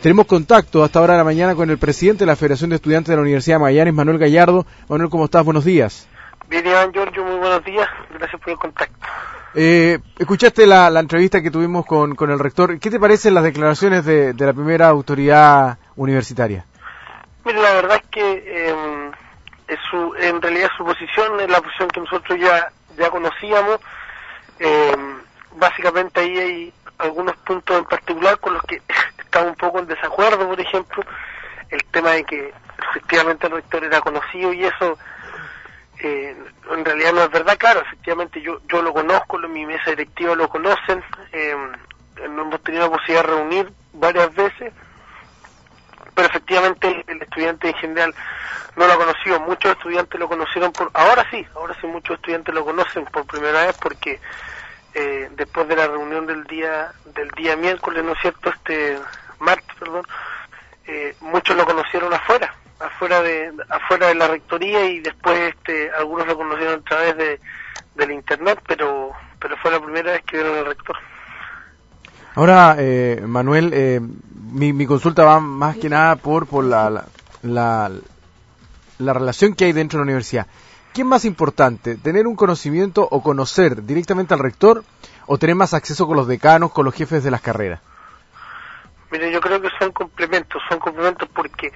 Tenemos contacto hasta ahora de la mañana con el presidente de la Federación de Estudiantes de la Universidad de Magallanes, Manuel Gallardo. Manuel, ¿cómo estás? Buenos días. Bien, Iván Giorgio, muy buenos días. Gracias por el contacto. Escuchaste la entrevista que tuvimos con el rector. ¿Qué te parecen las declaraciones de la primera autoridad universitaria? Mira, la verdad es que en realidad su posición es la posición que nosotros ya conocíamos. Básicamente ahí hay algunos puntos en particular con los que estamos un poco en desacuerdo. Por ejemplo, el tema de que efectivamente el rector era conocido y eso en realidad no es verdad. Claro, efectivamente yo lo conozco, mi mesa directiva lo conocen, nos hemos tenido la posibilidad de reunir varias veces, pero efectivamente el estudiante en general no lo ha conocido. Muchos estudiantes lo conocieron ahora sí muchos estudiantes lo conocen por primera vez porque después de la reunión del día miércoles, ¿no es cierto?, martes, perdón, muchos lo conocieron afuera de la rectoría y después algunos lo conocieron a través del internet, pero fue la primera vez que vieron al rector. Ahora, Manuel, mi consulta va más que nada por la relación que hay dentro de la universidad. ¿Qué es más importante, tener un conocimiento o conocer directamente al rector o tener más acceso con los decanos, con los jefes de las carreras? Mire, yo creo que son complementos porque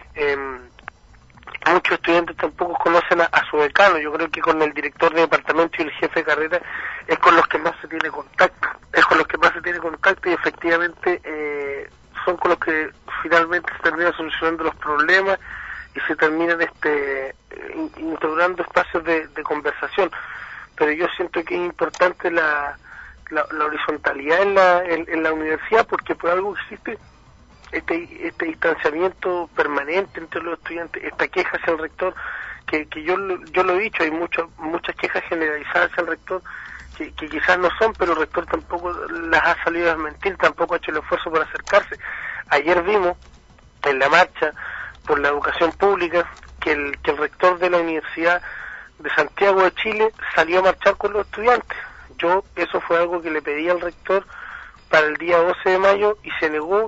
muchos estudiantes tampoco conocen a su decano. Yo creo que con el director de departamento y el jefe de carrera es con los que más se tiene contacto, y efectivamente son con los que finalmente se terminan solucionando los problemas y se terminan instaurando espacios de conversación. Pero yo siento que es importante la horizontalidad en la universidad, porque por algo existe este distanciamiento permanente entre los estudiantes, esta queja hacia el rector, que yo lo he dicho, hay muchas quejas generalizadas hacia el rector que quizás no son, pero el rector tampoco las ha salido a desmentir, tampoco ha hecho el esfuerzo por acercarse. Ayer vimos en la marcha por la educación pública que el rector de la Universidad de Santiago de Chile salió a marchar con los estudiantes. Eso fue algo que le pedí al rector para el día 12 de mayo y se negó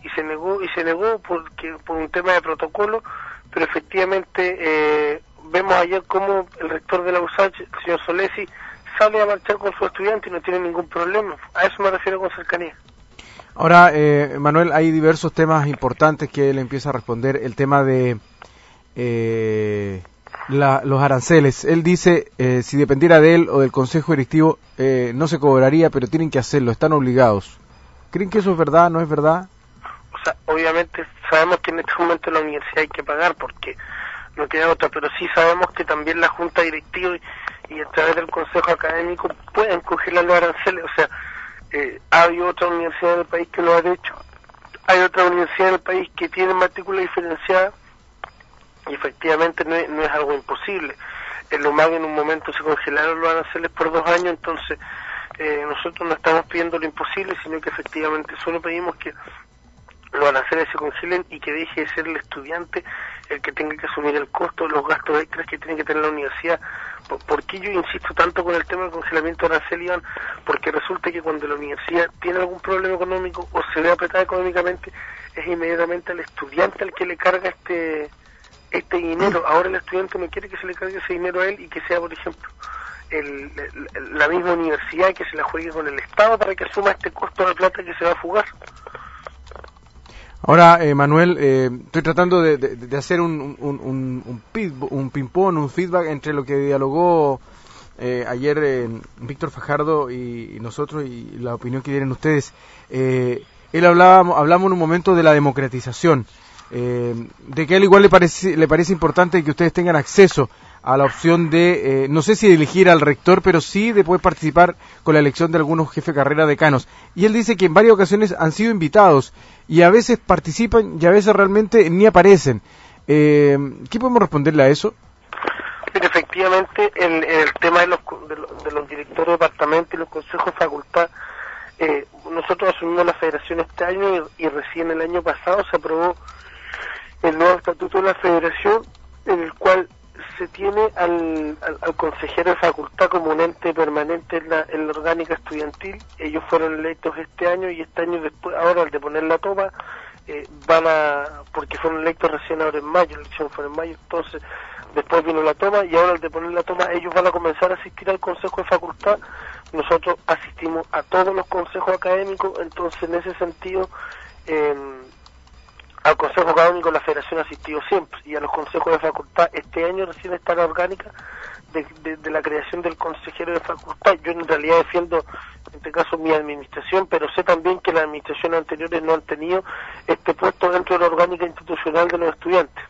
por un tema de protocolo, pero efectivamente vemos ayer cómo el rector de la USACH, el señor Solesi, sale a marchar con sus estudiantes y no tiene ningún problema. A eso me refiero con cercanía. Ahora, Manuel, hay diversos temas importantes que él empieza a responder. El tema de los aranceles. Él dice, si dependiera de él o del consejo directivo, no se cobraría, pero tienen que hacerlo, están obligados. ¿Creen que eso es verdad, no es verdad? O sea, obviamente sabemos que en este momento en la universidad hay que pagar porque no queda otra, pero sí sabemos que también la junta directiva y a través del consejo académico pueden congelar los aranceles. O sea, hay otra universidad en el país que lo ha hecho, hay otra universidad en el país que tiene matrícula diferenciada y efectivamente no es algo imposible. En Lumag en un momento se congelaron los aranceles por 2 años, entonces nosotros no estamos pidiendo lo imposible, sino que efectivamente solo pedimos que los aranceles se congelen y que deje de ser el estudiante el que tenga que asumir el costo de los gastos extras que tiene que tener la universidad. ¿Por qué yo insisto tanto con el tema del congelamiento de arancel, Iván? Porque resulta que cuando la universidad tiene algún problema económico o se ve apretada económicamente, es inmediatamente al estudiante al que le carga este dinero. Ahora el estudiante no quiere que se le cargue ese dinero a él y que sea, por ejemplo, la misma universidad que se la juegue con el Estado para que asuma este costo de plata que se va a fugar. Ahora, Manuel, estoy tratando de hacer un ping-pong, un feedback entre lo que dialogó ayer Víctor Fajardo y nosotros y la opinión que tienen ustedes. Hablamos en un momento de la democratización, de que a él igual le parece importante que ustedes tengan acceso a la opción de, no sé si de elegir al rector, pero sí de poder participar con la elección de algunos jefes de carrera decanos. Y él dice que en varias ocasiones han sido invitados y a veces participan y a veces realmente ni aparecen. ¿Qué podemos responderle a eso? Pero efectivamente el tema de los directores de departamento y los consejos de facultad, nosotros asumimos la federación este año y recién el año pasado se aprobó el nuevo estatuto de la federación, en el cual se tiene al consejero de facultad como un ente permanente en la orgánica estudiantil. Ellos fueron electos este año y este año después, ahora al de poner la toma, porque fueron electos recién ahora en mayo, la elección fue en mayo, entonces después vino la toma y ahora al de poner la toma ellos van a comenzar a asistir al consejo de facultad. Nosotros asistimos a todos los consejos académicos, entonces en ese sentido al consejo académico la federación ha asistido siempre, y a los consejos de facultad este año recién está la orgánica de la creación del consejero de facultad. Yo en realidad defiendo en este caso mi administración, pero sé también que las administraciones anteriores no han tenido este puesto dentro de la orgánica institucional de los estudiantes.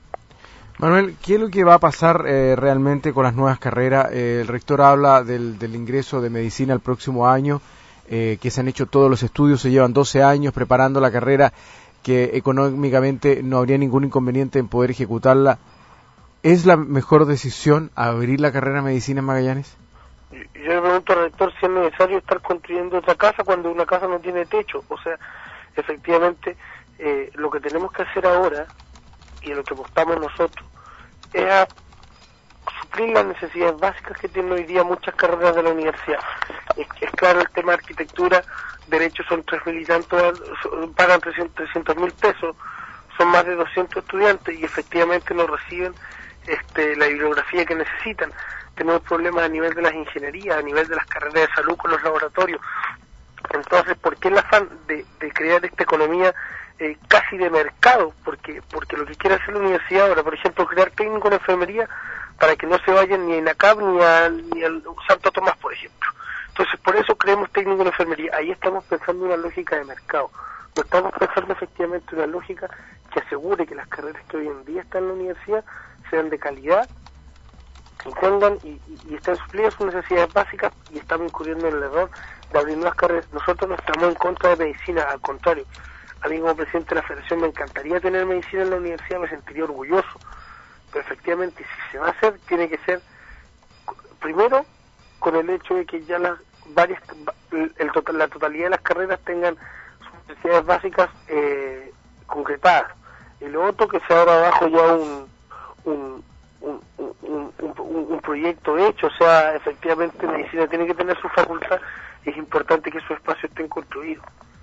Manuel, ¿qué es lo que va a pasar realmente con las nuevas carreras? El rector habla del ingreso de medicina el próximo año, que se han hecho todos los estudios, se llevan 12 años preparando la carrera, que económicamente no habría ningún inconveniente en poder ejecutarla. ¿Es la mejor decisión abrir la carrera de medicina en Magallanes? Yo le pregunto al rector si es necesario estar construyendo otra casa cuando una casa no tiene techo. O sea, efectivamente, lo que tenemos que hacer ahora, y en lo que apostamos nosotros, es a suplir las necesidades básicas que tienen hoy día muchas carreras de la universidad. Es claro, el tema de arquitectura, derecho son 3.000 y tantos, pagan 300.000 pesos, son más de 200 estudiantes y efectivamente no reciben la bibliografía que necesitan. Tenemos problemas a nivel de las ingenierías, a nivel de las carreras de salud con los laboratorios. Entonces, ¿por qué el afán de crear esta economía casi de mercado? Porque lo que quiere hacer la universidad ahora, por ejemplo, crear técnicos en enfermería para que no se vayan ni a INACAP ni al Santo Tomás, por ejemplo. Entonces, por eso creemos técnicos en enfermería. Ahí estamos pensando en una lógica de mercado. No estamos pensando efectivamente en una lógica que asegure que las carreras que hoy en día están en la universidad sean de calidad, que tengan y estén suplidas sus necesidades básicas, y estamos incurriendo en el error de abrir nuevas carreras. Nosotros no estamos en contra de medicina, al contrario. A mí como presidente de la federación me encantaría tener medicina en la universidad, me sentiría orgulloso, pero efectivamente si se va a hacer, tiene que ser primero con el hecho de que ya la totalidad de las carreras tengan sus necesidades básicas concretadas, y lo otro que se abra abajo ya un proyecto hecho. O sea, efectivamente medicina tiene que tener su facultad y es importante que esos espacios estén construidos.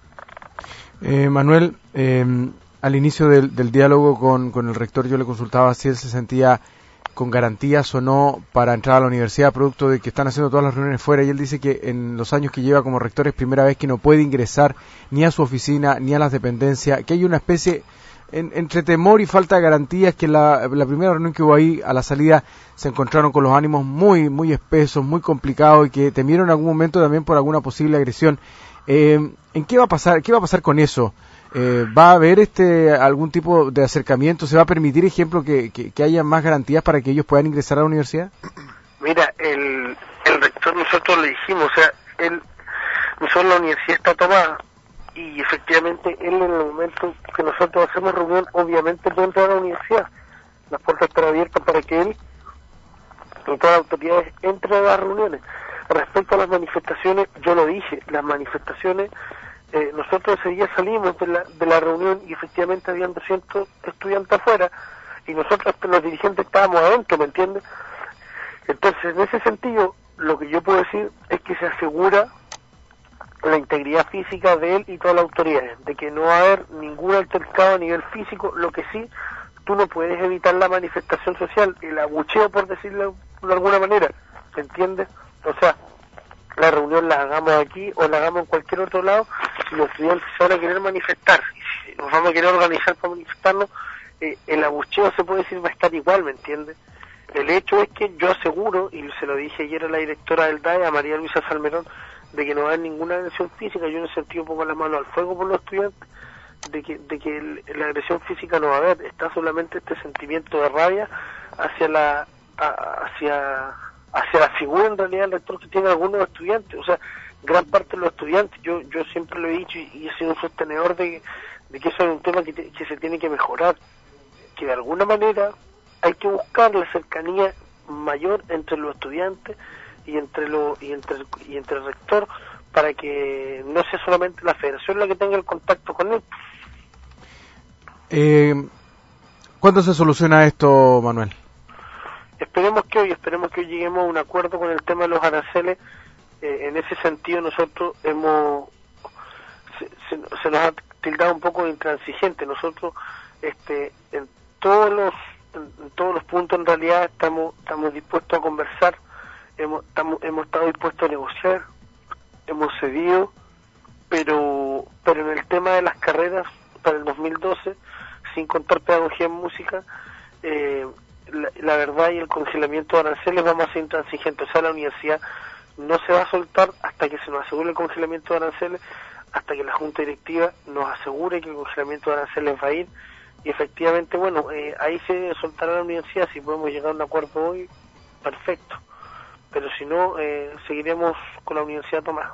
Manuel, al inicio del diálogo con el rector yo le consultaba si él se sentía con garantías o no para entrar a la universidad, producto de que están haciendo todas las reuniones fuera, y él dice que en los años que lleva como rector es primera vez que no puede ingresar ni a su oficina ni a las dependencias, que hay una especie entre temor y falta de garantías, que la primera reunión que hubo ahí, a la salida se encontraron con los ánimos muy espesos, muy complicados, y que temieron en algún momento también por alguna posible agresión. ¿En qué va a pasar? ¿Qué va a pasar con eso? ¿Va a haber algún tipo de acercamiento? ¿Se va a permitir, ejemplo, que haya más garantías para que ellos puedan ingresar a la universidad? Mira, el rector, nosotros le dijimos, o sea, nosotros la universidad está tomada, y efectivamente él en el momento que nosotros hacemos reunión, obviamente puede entrar a la universidad. Las puertas están abiertas para que él y todas las autoridades entren a las reuniones. Respecto a las manifestaciones, yo lo dije, las manifestaciones, nosotros ese día salimos de la reunión y efectivamente habían 200 estudiantes afuera, y nosotros los dirigentes estábamos adentro, ¿me entiendes? Entonces, en ese sentido, lo que yo puedo decir es que se asegura la integridad física de él y todas las autoridades, de que no va a haber ningún altercado a nivel físico. Lo que sí, tú no puedes evitar la manifestación social, el abucheo, por decirlo de alguna manera, ¿se entiende? O sea, la reunión la hagamos aquí o la hagamos en cualquier otro lado, si los estudiantes se van a querer manifestar, y si nos vamos a querer organizar para manifestarnos, el abucheo, se puede decir, va a estar igual, ¿me entiendes? El hecho es que yo aseguro, y se lo dije ayer a la directora del DAE, a María Luisa Salmerón, de que no va a haber ninguna agresión física. Yo en ese sentido pongo las manos al fuego por los estudiantes, de que la agresión física no va a haber. Está solamente este sentimiento de rabia hacia la figura en realidad del rector que tiene algunos estudiantes. O sea, gran parte de los estudiantes, yo siempre lo he dicho y he sido un sostenedor de que eso es un tema que se tiene que mejorar, que de alguna manera hay que buscar la cercanía mayor entre los estudiantes y entre el rector, para que no sea solamente la federación la que tenga el contacto con él. ¿Cuándo se soluciona esto, Manuel? Esperemos que hoy lleguemos a un acuerdo con el tema de los aranceles. En ese sentido nosotros se nos ha tildado un poco de intransigente. Nosotros en todos los puntos en realidad estamos dispuestos a conversar, hemos estado dispuestos a negociar, hemos cedido, pero en el tema de las carreras para el 2012, sin contar pedagogía en música, la verdad y el congelamiento de aranceles vamos a ser intransigentes. O sea, la universidad no se va a soltar hasta que se nos asegure el congelamiento de aranceles, hasta que la Junta Directiva nos asegure que el congelamiento de aranceles va a ir, y efectivamente, bueno, ahí se soltará la universidad. Si podemos llegar a un acuerdo hoy, perfecto, pero si no, seguiremos con la Universidad Tomás.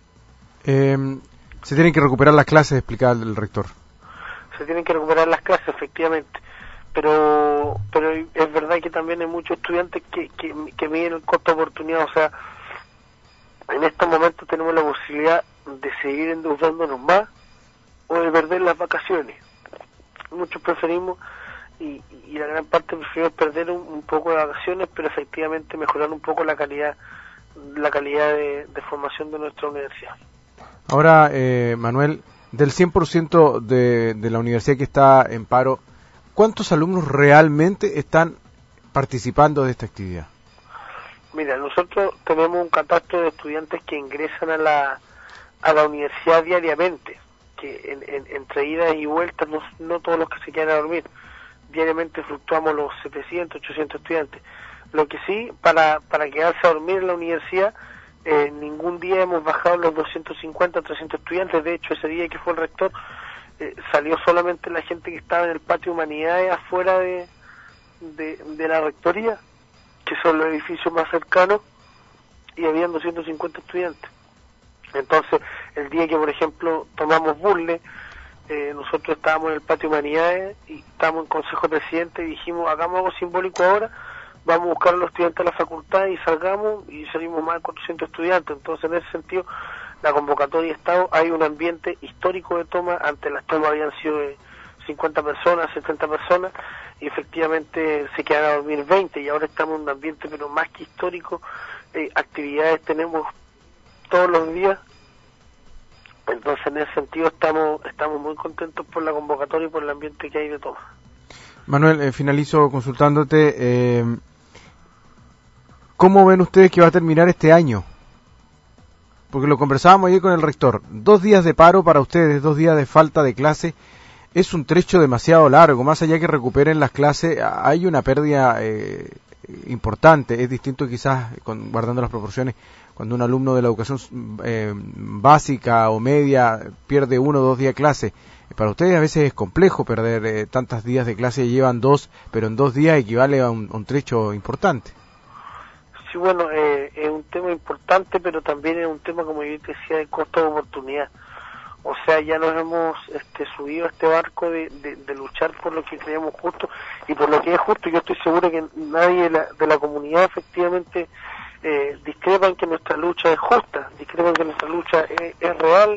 Se tienen que recuperar las clases, explicaba el rector. Se tienen que recuperar las clases, efectivamente, pero es verdad que también hay muchos estudiantes que miden el costo de oportunidad. O sea, en estos momentos tenemos la posibilidad de seguir endeudándonos más o de perder las vacaciones. Muchos preferimos, y la gran parte preferimos perder un poco de vacaciones, pero efectivamente mejorar un poco la calidad de formación de nuestra universidad. Ahora, Manuel, del 100% de la universidad que está en paro, ¿cuántos alumnos realmente están participando de esta actividad? Mira, nosotros tenemos un catastro de estudiantes que ingresan a la universidad diariamente, que entre idas y vueltas, no todos los que se quedan a dormir, diariamente fluctuamos los 700, 800 estudiantes. Lo que sí, para quedarse a dormir en la universidad, ningún día hemos bajado los 250, 300 estudiantes. De hecho, ese día que fue el rector, salió solamente la gente que estaba en el patio Humanidades afuera de la rectoría, que son los edificios más cercanos, y habían 250 estudiantes. Entonces, el día que, por ejemplo, tomamos Burle, nosotros estábamos en el patio Humanidades y estábamos en Consejo de Presidente y dijimos, hagamos algo simbólico ahora, vamos a buscar a los estudiantes a la facultad, y salimos más de 400 estudiantes. Entonces, en ese sentido, la convocatoria Estado, hay un ambiente histórico de toma. Antes las tomas habían sido de 50 personas, 70 personas, y efectivamente se quedan a dormir 20, y ahora estamos en un ambiente pero más que histórico. Actividades tenemos todos los días. Entonces, en ese sentido, estamos muy contentos por la convocatoria y por el ambiente que hay de toma. Manuel, finalizo consultándote, ¿cómo ven ustedes que va a terminar este año? Porque lo conversábamos ayer con el rector, 2 días de paro para ustedes, 2 días de falta de clase, es un trecho demasiado largo. Más allá que recuperen las clases, hay una pérdida importante. Es distinto quizás, guardando las proporciones, cuando un alumno de la educación básica o media pierde 1 o 2 días de clase. Para ustedes a veces es complejo perder tantos días de clase, llevan 2, pero en 2 días equivale a un trecho importante. Sí, bueno, es un tema importante, pero también es un tema, como yo te decía, de costo de oportunidad. O sea, ya nos hemos subido a este barco de luchar por lo que creemos justo y por lo que es justo. Yo estoy seguro que nadie de la comunidad efectivamente discrepa en que nuestra lucha es justa, discrepa en que nuestra lucha es real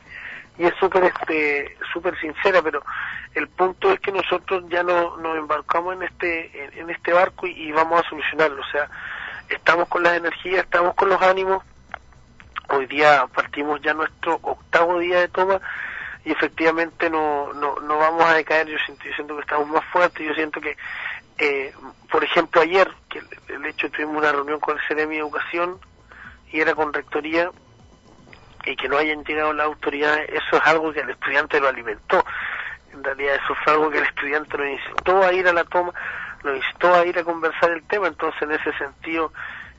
y es súper sincera, pero el punto es que nosotros ya nos embarcamos en este barco y vamos a solucionarlo. O sea, estamos con las energías, estamos con los ánimos. Hoy día partimos ya nuestro 8º día de toma y efectivamente no vamos a decaer. Yo siento que estamos más fuertes. Yo siento que, por ejemplo, ayer, que el hecho tuvimos una reunión con el Ceremi de Educación y era con Rectoría, y que no hayan llegado las autoridades, eso es algo que el estudiante lo alimentó. En realidad eso fue algo que el estudiante lo incitó a ir a la toma, lo incitó a ir a conversar el tema. Entonces, en ese sentido,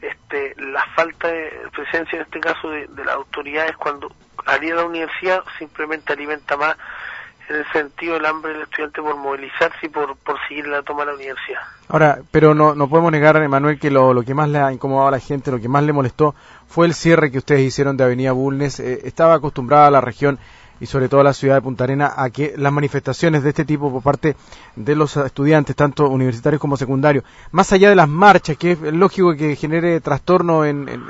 la falta de presencia, en este caso, de las autoridades cuando haría la universidad, simplemente alimenta más, en el sentido, el hambre del estudiante por movilizarse y por seguir la toma de la universidad. Ahora, pero no podemos negar, Manuel, que lo que más le ha incomodado a la gente, lo que más le molestó, fue el cierre que ustedes hicieron de Avenida Bulnes. Estaba acostumbrada a la región y sobre todo a la ciudad de Punta Arenas a que las manifestaciones de este tipo por parte de los estudiantes, tanto universitarios como secundarios, más allá de las marchas, que es lógico que genere trastorno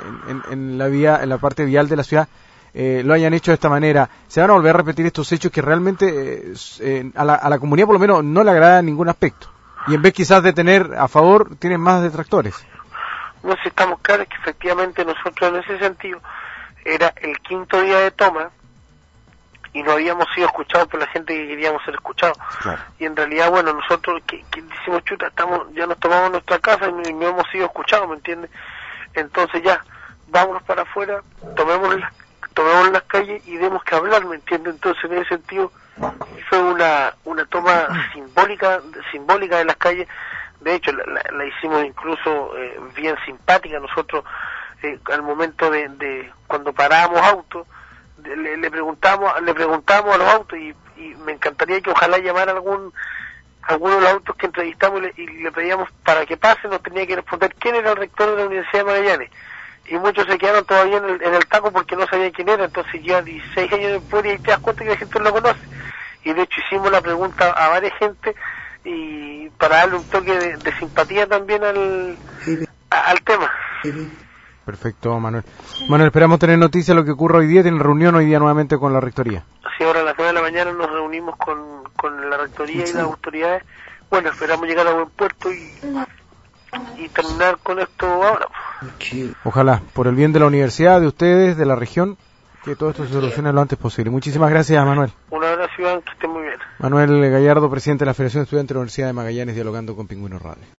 en la parte vial de la ciudad, lo hayan hecho de esta manera. ¿Se van a volver a repetir estos hechos que realmente a la comunidad por lo menos no le agrada en ningún aspecto? Y en vez quizás de tener a favor, tienen más detractores. No, si estamos claros que efectivamente nosotros en ese sentido era el 5.º día de toma y no habíamos sido escuchados por la gente que queríamos ser escuchados. Claro. Y en realidad, bueno, nosotros que decimos, chuta, ya nos tomamos nuestra casa y no hemos sido escuchados, ¿me entiendes? Entonces ya, vámonos para afuera, tomemos las calles y demos que hablar, ¿me entiendes? Entonces, en ese sentido, fue una toma simbólica de las calles. De hecho, la hicimos incluso bien simpática. Nosotros, al momento de cuando parábamos autos, le preguntamos a los autos, y me encantaría que ojalá llamara alguno de los autos que entrevistamos y le pedíamos para que pase, nos tenía que responder quién era el rector de la Universidad de Magallanes. Y muchos se quedaron todavía en el taco porque no sabían quién era. Entonces ya 16 años después y te das cuenta que la gente no lo conoce. Y de hecho hicimos la pregunta a varias gente y para darle un toque de simpatía también al tema. Perfecto, Manuel. Manuel, esperamos tener noticias de lo que ocurre hoy día. Tienen reunión hoy día nuevamente con la Rectoría. Sí, ahora a las 9 de la mañana nos reunimos con la Rectoría y las autoridades. Bueno, esperamos llegar a buen puerto y terminar con esto ahora. Ojalá, por el bien de la universidad, de ustedes, de la región, que todo esto se solucione lo antes posible. Muchísimas gracias, Manuel. Un abrazo, Iván, que esté muy bien. Manuel Gallardo, presidente de la Federación de Estudiantes de la Universidad de Magallanes, dialogando con Pingüino Radio.